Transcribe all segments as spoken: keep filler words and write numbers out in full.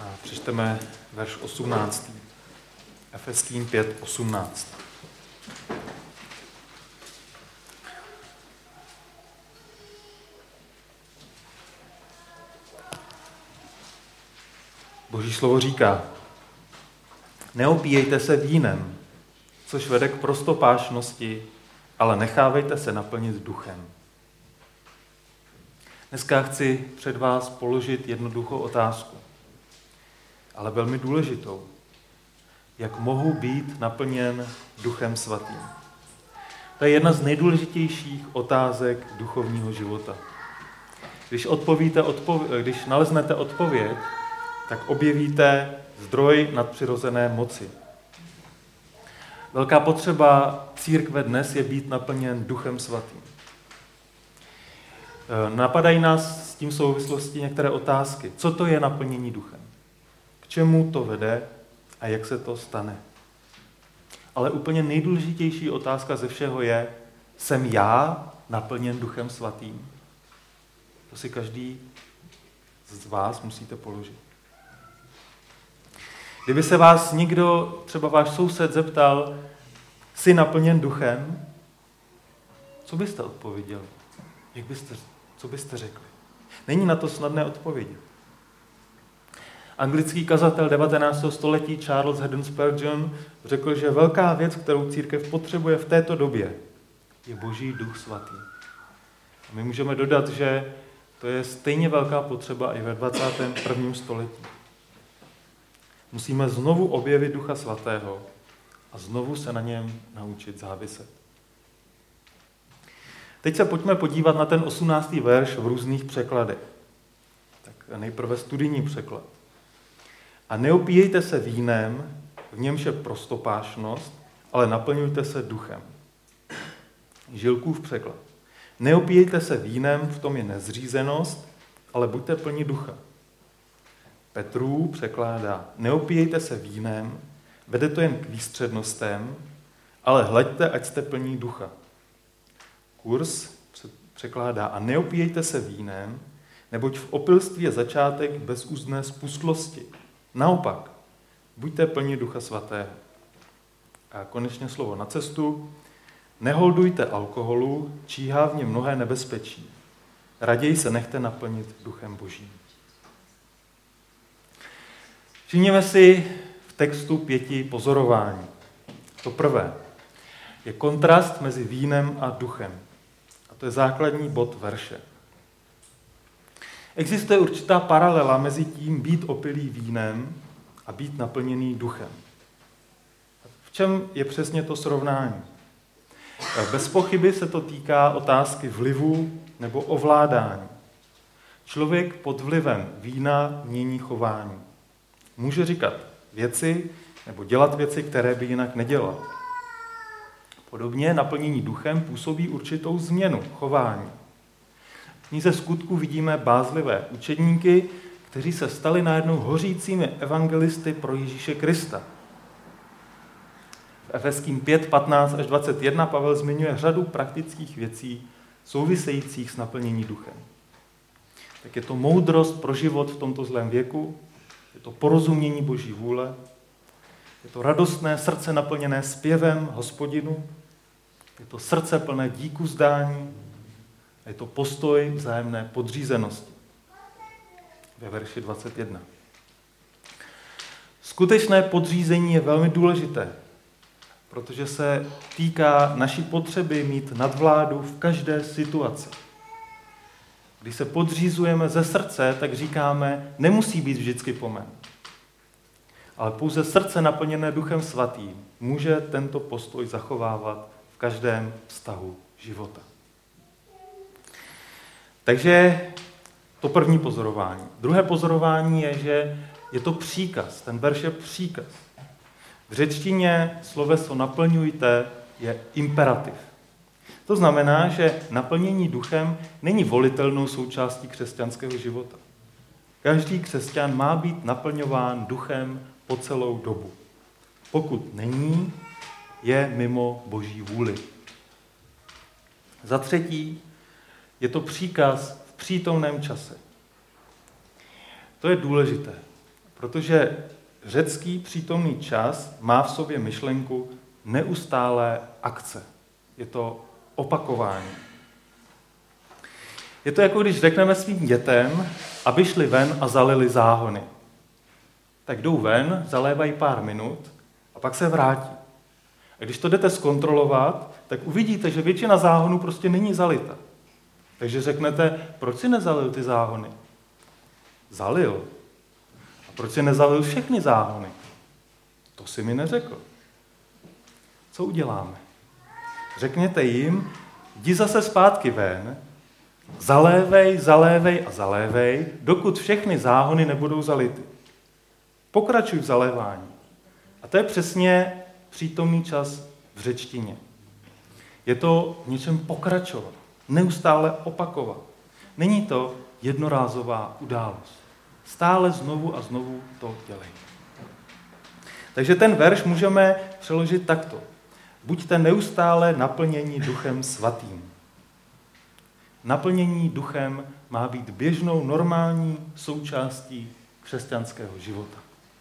A přečteme verš osmnáctý. Efeským pět osmnáct. Boží slovo říká: neopíjejte se vínem, což vede k prostopášnosti, ale nechávejte se naplnit duchem. Dneska chci před vás položit jednoduchou otázku, ale velmi důležitou. Jak mohu být naplněn Duchem Svatým? To je jedna z nejdůležitějších otázek duchovního života. Když odpovíte, odpov- když naleznete odpověď, tak objevíte zdroj nadpřirozené moci. Velká potřeba církve dnes je být naplněn Duchem Svatým. Napadají nás s tím v souvislosti některé otázky. Co to je naplnění duchem? K čemu to vede a jak se to stane? Ale úplně nejdůležitější otázka ze všeho je, jsem já naplněn Duchem Svatým? To si každý z vás musíte položit. Kdyby se vás někdo, třeba váš soused, zeptal, jsi naplněn duchem, co byste odpověděli? Jak byste, co byste řekli? Není na to snadné odpovědět. Anglický kazatel devatenáctého století Charles Haddon Spurgeon řekl, že velká věc, kterou církev potřebuje v této době, je Boží duch svatý. A my můžeme dodat, že to je stejně velká potřeba i ve dvacátém prvním století. Musíme znovu objevit Ducha Svatého a znovu se na něm naučit záviset. Teď se pojďme podívat na ten osmnáctý verš v různých překladech. Tak nejprve studijní překlad. A neopíjejte se vínem, v němž je prostopášnost, ale naplňujte se duchem. Žilkův překlad. Neopíjejte se vínem, v tom je nezřízenost, ale buďte plni ducha. Petrův překládá, neopíjejte se vínem, vede to jen k výstřednostem, ale hleďte, ať jste plní ducha. Kurs překládá, a neopíjejte se vínem, neboť v opilství je začátek bezúzné spustlosti. Naopak, buďte plní Ducha Svatého. A konečně slovo na cestu, neholdujte alkoholu, číhá v něm mnohé nebezpečí. Raději se nechte naplnit Duchem Božím. Všimněme si v textu pěti pozorování. To prvé je kontrast mezi vínem a duchem. A to je základní bod verše. Existuje určitá paralela mezi tím být opilý vínem a být naplněný duchem. V čem je přesně to srovnání? Bez pochyby se to týká otázky vlivu nebo ovládání. Člověk pod vlivem vína mění chování. Může říkat věci nebo dělat věci, které by jinak nedělal. Podobně naplnění duchem působí určitou změnu chování. V knize Skutků vidíme bázlivé učedníky, kteří se stali najednou hořícími evangelisty pro Ježíše Krista. V Efeským pět patnáct až dvacet jedna Pavel zmiňuje řadu praktických věcí souvisejících s naplnění duchem. Tak je to moudrost pro život v tomto zlém věku, je to porozumění Boží vůle, je to radostné srdce naplněné zpěvem Hospodinu, je to srdce plné díku zdání a je to postoj vzájemné podřízenosti. Ve verši dvacet jedna. Skutečné podřízení je velmi důležité, protože se týká naší potřeby mít nadvládu v každé situaci. Když se podřízujeme ze srdce, tak říkáme, nemusí být vždycky po mém. Ale pouze srdce naplněné Duchem Svatým může tento postoj zachovávat v každém vztahu života. Takže to první pozorování. Druhé pozorování je, že je to příkaz. Ten verš je příkaz. V řečtině sloveso naplňujte je imperativ. To znamená, že naplnění duchem není volitelnou součástí křesťanského života. Každý křesťan má být naplňován duchem po celou dobu. Pokud není, je mimo Boží vůli. Za třetí, je to příkaz v přítomném čase. To je důležité, protože řecký přítomný čas má v sobě myšlenku neustálé akce. Je to opakování. Je to jako když řekneme svým dětem, aby šli ven a zalili záhony. Tak jdou ven, zalévají pár minut a pak se vrátí. A když to jdete zkontrolovat, tak uvidíte, že většina záhonů prostě není zalita. Takže řeknete, proč si nezalil ty záhony? Zalil. A proč si nezalil všechny záhony? To si mi neřekl. Co uděláme? Řekněte jim, jdi zase zpátky ven, zalévej, zalévej a zalévej, dokud všechny záhony nebudou zality. Pokračuj v zalévání. A to je přesně přítomný čas v řečtině. Je to v něčem pokračovat, neustále opakovat. Není to jednorázová událost. Stále znovu a znovu to dělej. Takže ten verš můžeme přeložit takto. Buďte neustále naplněni Duchem Svatým. Naplnění duchem má být běžnou, normální součástí křesťanského života.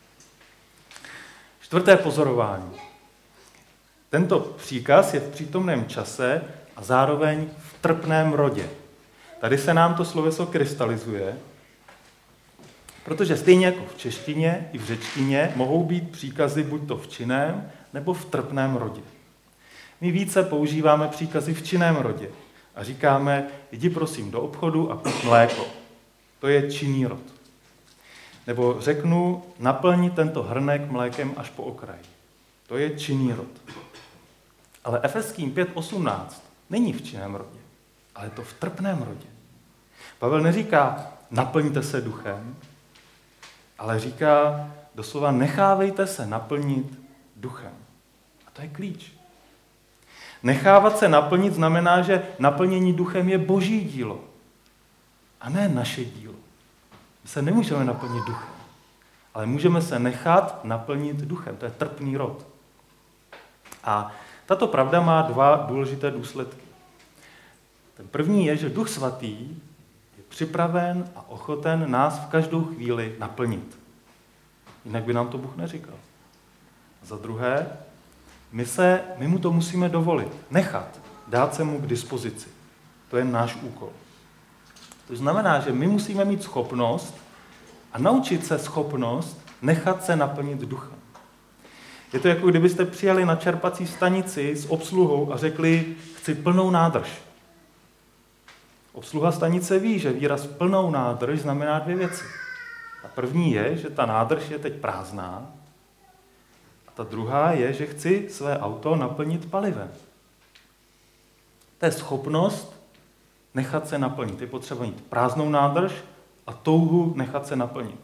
Čtvrté pozorování. Tento příkaz je v přítomném čase a zároveň v trpném rodě. Tady se nám to sloveso krystalizuje, protože stejně jako v češtině i v řečtině mohou být příkazy buď to v činném, nebo v trpném rodě. My více používáme příkazy v činném rodě a říkáme, jdi prosím do obchodu a kup mléko. To je činný rod. Nebo řeknu, naplni tento hrnek mlékem až po okraj. To je činný rod. Ale Efeským pět osmnáct není v činném rodě, ale je to v trpném rodě. Pavel neříká, naplňte se duchem, ale říká doslova, nechávejte se naplnit duchem. A to je klíč. Nechávat se naplnit znamená, že naplnění duchem je boží dílo a ne naše dílo. My se nemůžeme naplnit duchem, ale můžeme se nechat naplnit duchem. To je trpný rod. A tato pravda má dva důležité důsledky. Ten první je, že Duch Svatý je připraven a ochoten nás v každou chvíli naplnit. Jinak by nám to Bůh neříkal. A za druhé, my, se, my mu to musíme dovolit, nechat, dát se mu k dispozici. To je náš úkol. To znamená, že my musíme mít schopnost a naučit se schopnost nechat se naplnit duchem. Je to jako kdybyste přijeli na čerpací stanici s obsluhou a řekli, chci plnou nádrž. Obsluha stanice ví, že výraz plnou nádrž znamená dvě věci. Ta první je, že ta nádrž je teď prázdná, a ta druhá je, že chci své auto naplnit palivem. To je schopnost nechat se naplnit. Je potřeba mít prázdnou nádrž a touhu nechat se naplnit.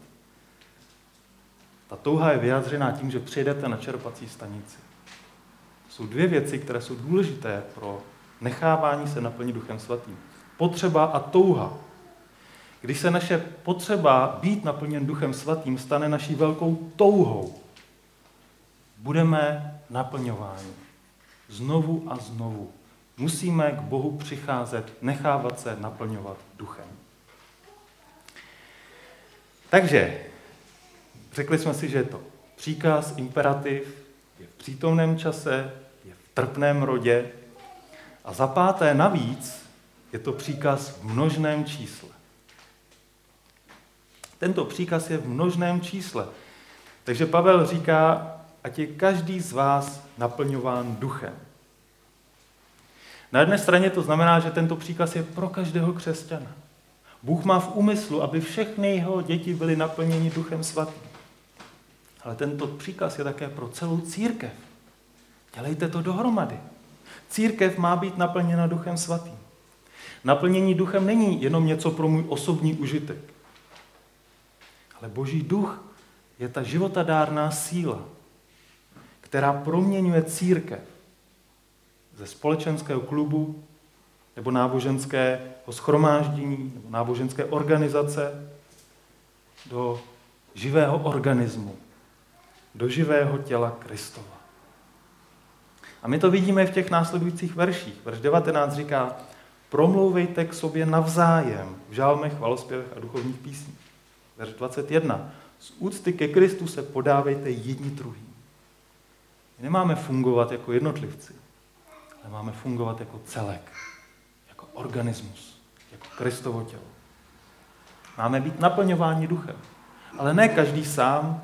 Ta touha je vyjádřená tím, že přijedete na čerpací stanici. To jsou dvě věci, které jsou důležité pro nechávání se naplnit Duchem Svatým. Potřeba a touha. Když se naše potřeba být naplněn Duchem Svatým stane naší velkou touhou, budeme naplňováni. Znovu a znovu. Musíme k Bohu přicházet, nechávat se naplňovat duchem. Takže, řekli jsme si, že je to příkaz, imperativ, je v přítomném čase, je v trpném rodě a za páté navíc je to příkaz v množném čísle. Tento příkaz je v množném čísle. Takže Pavel říká, ať je každý z vás naplňován duchem. Na jedné straně to znamená, že tento příkaz je pro každého křesťana. Bůh má v úmyslu, aby všechny jeho děti byly naplněni Duchem Svatým. Ale tento příkaz je také pro celou církev. Dělejte to dohromady. Církev má být naplněna Duchem Svatým. Naplnění duchem není jenom něco pro můj osobní užitek. Ale Boží duch je ta životadárná síla, která proměňuje církev ze společenského klubu nebo náboženského shromáždění nebo náboženské organizace do živého organismu, do živého těla Kristova. A my to vidíme v těch následujících verších. Verš devatenáct říká, promlouvejte k sobě navzájem v žálmech, chvalozpěvech a duchovních písních. Verš dvacet jedna. Z úcty ke Kristu se podávejte jedni druhým. My nemáme fungovat jako jednotlivci, ale máme fungovat jako celek, jako organismus, jako Kristovo tělo. Máme být naplňováni duchem, ale ne každý sám,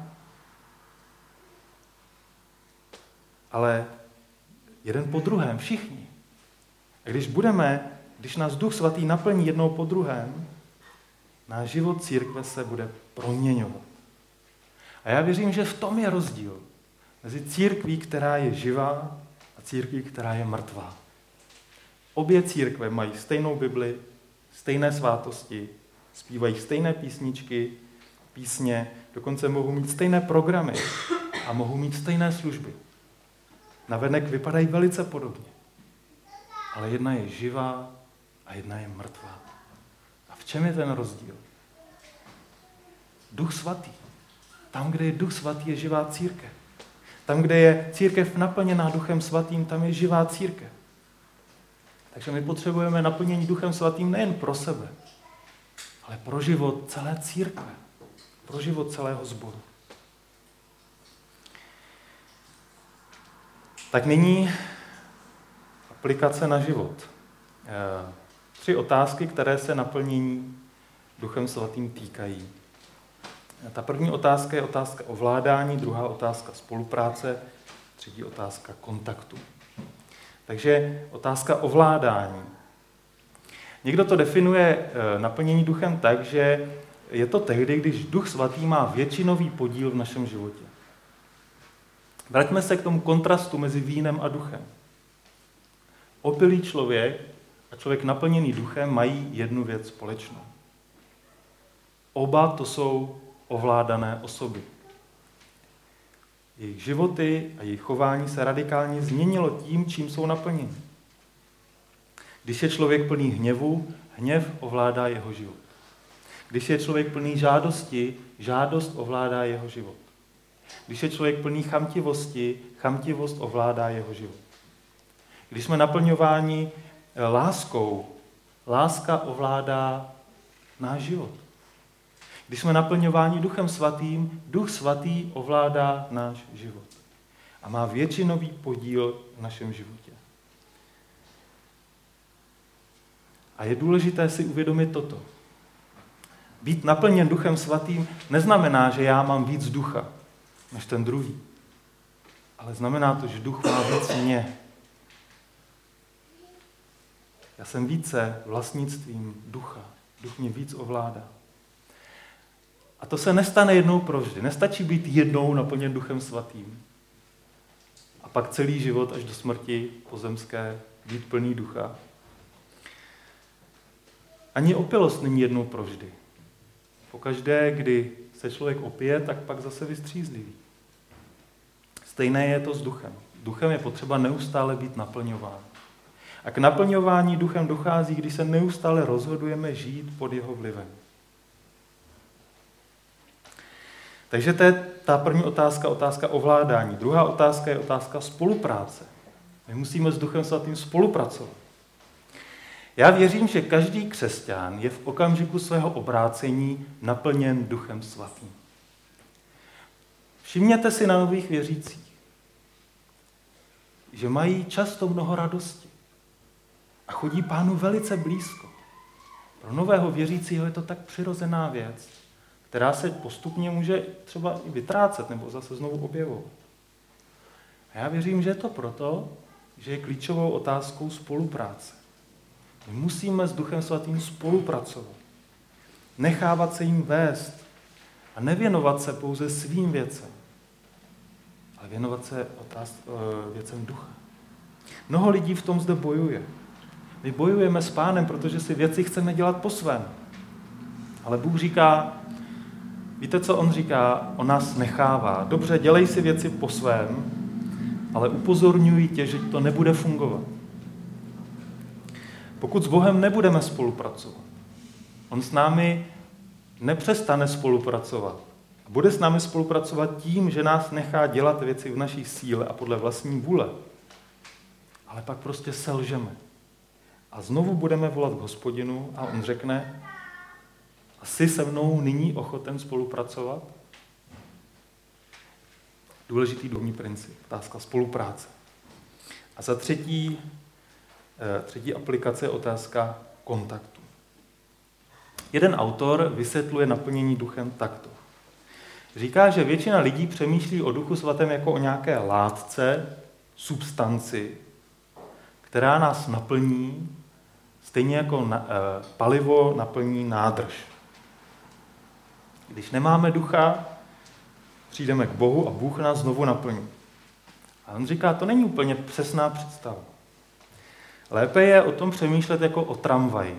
ale jeden po druhém, všichni. A když budeme, když nás Duch Svatý naplní jednou po druhém, náš život církve se bude proměňovat. A já věřím, že v tom je rozdíl mezi církví, která je živá, a církví, která je mrtvá. Obě církve mají stejnou Bibli, stejné svátosti, zpívají stejné písničky, písně, dokonce mohou mít stejné programy a mohou mít stejné služby. Navenek vypadají velice podobně, ale jedna je živá a jedna je mrtvá. A v čem je ten rozdíl? Duch Svatý. Tam, kde je Duch Svatý, je živá církev. Tam, kde je církev naplněná Duchem Svatým, tam je živá církev. Takže my potřebujeme naplnění Duchem Svatým nejen pro sebe, ale pro život celé církve, pro život celého sboru. Tak nyní aplikace na život. Tři otázky, které se naplnění Duchem Svatým týkají. Ta první otázka je otázka ovládání, druhá otázka spolupráce, třetí otázka kontaktu. Takže otázka ovládání. Někdo to definuje naplnění duchem tak, že je to tehdy, když Duch Svatý má většinový podíl v našem životě. Vraťme se k tomu kontrastu mezi vínem a duchem. Opilý člověk a člověk naplněný duchem mají jednu věc společnou. Oba to jsou ovládané osoby. Jejich životy a jejich chování se radikálně změnilo tím, čím jsou naplněni. Když je člověk plný hněvu, hněv ovládá jeho život. Když je člověk plný žádosti, žádost ovládá jeho život. Když je člověk plný chamtivosti, chamtivost ovládá jeho život. Když jsme naplňováni láskou, láska ovládá náš život. Když jsme naplňováni Duchem Svatým, Duch Svatý ovládá náš život. A má většinový podíl v našem životě. A je důležité si uvědomit toto. Být naplněn Duchem Svatým neznamená, že já mám víc ducha než ten druhý. Ale znamená to, že duch má víc mě. Já jsem více vlastnictvím ducha. Duch mě víc ovládá. A to se nestane jednou provždy. Nestačí být jednou naplněn Duchem Svatým. A pak celý život až do smrti pozemské být plný ducha. Ani opilost není jednou provždy. Pokaždé, kdy se člověk opije, tak pak zase vystřízlivý. Stejné je to s duchem. Duchem je potřeba neustále být naplňován. A k naplňování duchem dochází, když se neustále rozhodujeme žít pod jeho vlivem. Takže to je ta první otázka, otázka ovládání. Druhá otázka je otázka spolupráce. My musíme s Duchem Svatým spolupracovat. Já věřím, že každý křesťan je v okamžiku svého obrácení naplněn Duchem Svatým. Všimněte si na nových věřících, že mají často mnoho radosti a chodí Pánu velice blízko. Pro nového věřícího je to tak přirozená věc, která se postupně může třeba i vytrácet nebo zase znovu objevovat. A já věřím, že je to proto, že je klíčovou otázkou spolupráce. My musíme s Duchem Svatým spolupracovat. Nechávat se jim vést a nevěnovat se pouze svým věcem, ale věnovat se otáz, věcem ducha. Mnoho lidí v tom zde bojuje. My bojujeme s Pánem, protože si věci chceme dělat po svém. Ale Bůh říká, víte, co on říká? On nás nechává. Dobře, dělej si věci po svém, ale upozorňuji tě, že to nebude fungovat. Pokud s Bohem nebudeme spolupracovat, on s námi nepřestane spolupracovat. Bude s námi spolupracovat tím, že nás nechá dělat věci v naší síle a podle vlastní vůle. Ale pak prostě selžeme. A znovu budeme volat k Hospodinu a on řekne, a jsi se mnou nyní ochoten spolupracovat? Důležitý duchovní princip, otázka spolupráce. A za třetí, třetí aplikace je otázka kontaktu. Jeden autor vysvětluje naplnění duchem takto. Říká, že většina lidí přemýšlí o Duchu svatém jako o nějaké látce, substanci, která nás naplní, stejně jako na, eh, palivo naplní nádrž. Když nemáme ducha, přijdeme k Bohu a Bůh nás znovu naplní. A on říká, to není úplně přesná představa. Lépe je o tom přemýšlet jako o tramvaji.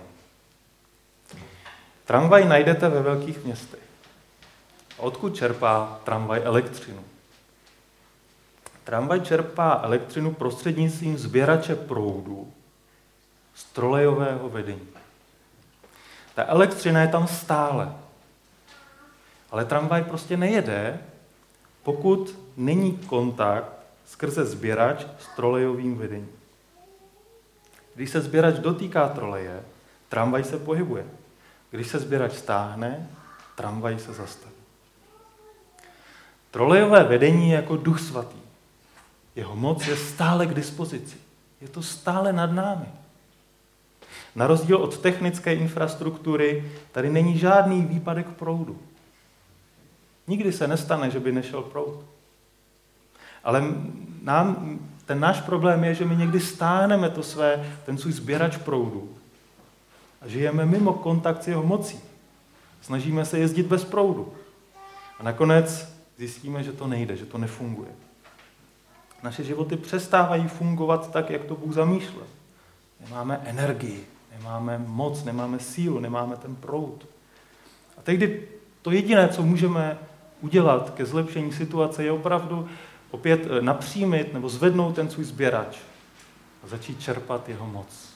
Tramvaj najdete ve velkých městech. A odkud čerpá tramvaj elektřinu? Tramvaj čerpá elektřinu prostřednictvím sběrače proudu z trolejového vedení. Ta elektřina je tam stále. Ale tramvaj prostě nejede, pokud není kontakt skrze sběrač s trolejovým vedením. Když se sběrač dotýká troleje, tramvaj se pohybuje. Když se sběrač stáhne, tramvaj se zastaví. Trolejové vedení je jako Duch svatý. Jeho moc je stále k dispozici. Je to stále nad námi. Na rozdíl od technické infrastruktury, tady není žádný výpadek proudu. Nikdy se nestane, že by nešel proud. Ale nám, ten náš problém je, že my někdy stáhneme to své, ten svůj sběrač proudu a žijeme mimo kontakt s jeho mocí. Snažíme se jezdit bez proudu. A nakonec zjistíme, že to nejde, že to nefunguje. Naše životy přestávají fungovat tak, jak to Bůh zamýšlel. Nemáme energii, nemáme moc, nemáme sílu, nemáme ten proud. A tehdy to jediné, co můžeme udělat ke zlepšení situace, je opravdu opět napřímit nebo zvednout ten svůj sběrač a začít čerpat jeho moc.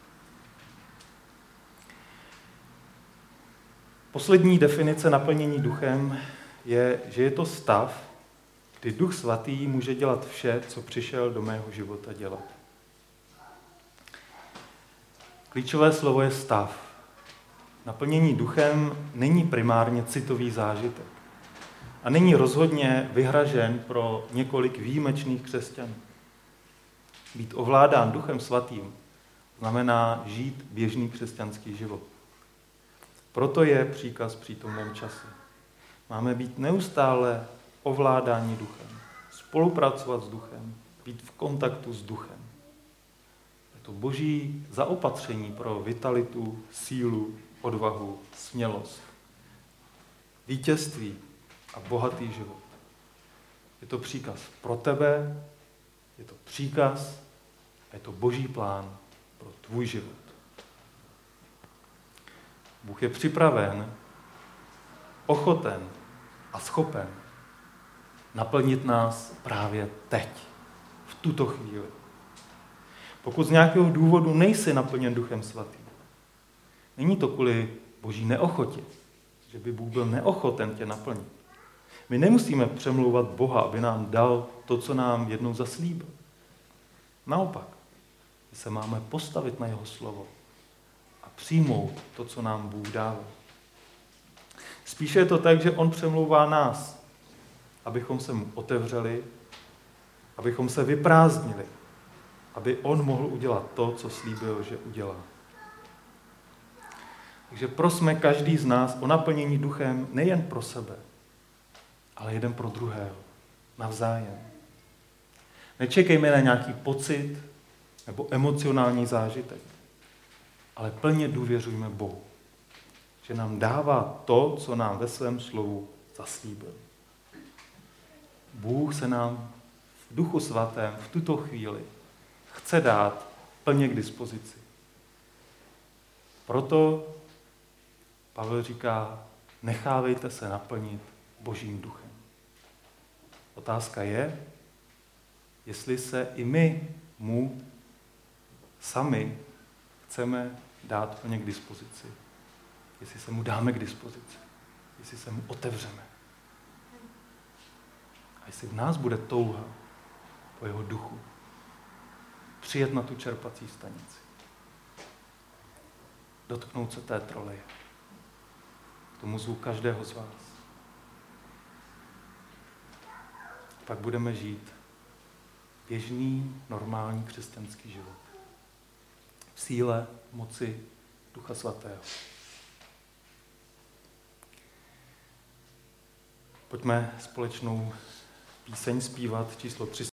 Poslední definice naplnění duchem je, že je to stav, kdy Duch svatý může dělat vše, co přišel do mého života dělat. Klíčové slovo je stav. Naplnění duchem není primárně citový zážitek. A není rozhodně vyhražen pro několik výjimečných křesťanů. Být ovládán Duchem svatým znamená žít běžný křesťanský život. Proto je příkaz v přítomném čase. Máme být neustále ovládáni duchem, spolupracovat s duchem, být v kontaktu s duchem. Je to boží zaopatření pro vitalitu, sílu, odvahu, smělost, vítězství a bohatý život. Je to příkaz pro tebe, je to příkaz a je to boží plán pro tvůj život. Bůh je připraven, ochoten a schopen naplnit nás právě teď, v tuto chvíli. Pokud z nějakého důvodu nejsi naplněn Duchem svatým, není to kvůli boží neochotě, že by Bůh byl neochoten tě naplnit. My nemusíme přemlouvat Boha, aby nám dal to, co nám jednou zaslíbil. Naopak, my se máme postavit na jeho slovo a přijmout to, co nám Bůh dává. Spíše je to tak, že on přemlouvá nás, abychom se mu otevřeli, abychom se vyprázdnili, aby on mohl udělat to, co slíbil, že udělá. Takže prosme každý z nás o naplnění duchem nejen pro sebe, ale jeden pro druhého, navzájem. Nečekejme na nějaký pocit nebo emocionální zážitek, ale plně důvěřujme Bohu, že nám dává to, co nám ve svém slovu zaslíbil. Bůh se nám v Duchu svatém v tuto chvíli chce dát plně k dispozici. Proto Pavel říká, nechávejte se naplnit Božím duchem. Otázka je, jestli se i my mu sami chceme dát plně k dispozici. Jestli se mu dáme k dispozici. Jestli se mu otevřeme. A jestli v nás bude touha po jeho duchu přijet na tu čerpací stanici. Dotknout se té troleje. K tomu zvu každého z vás. pak budeme žít běžný, normální křesťanský život. V síle, moci Ducha Svatého. Pojďme společnou píseň zpívat číslo tři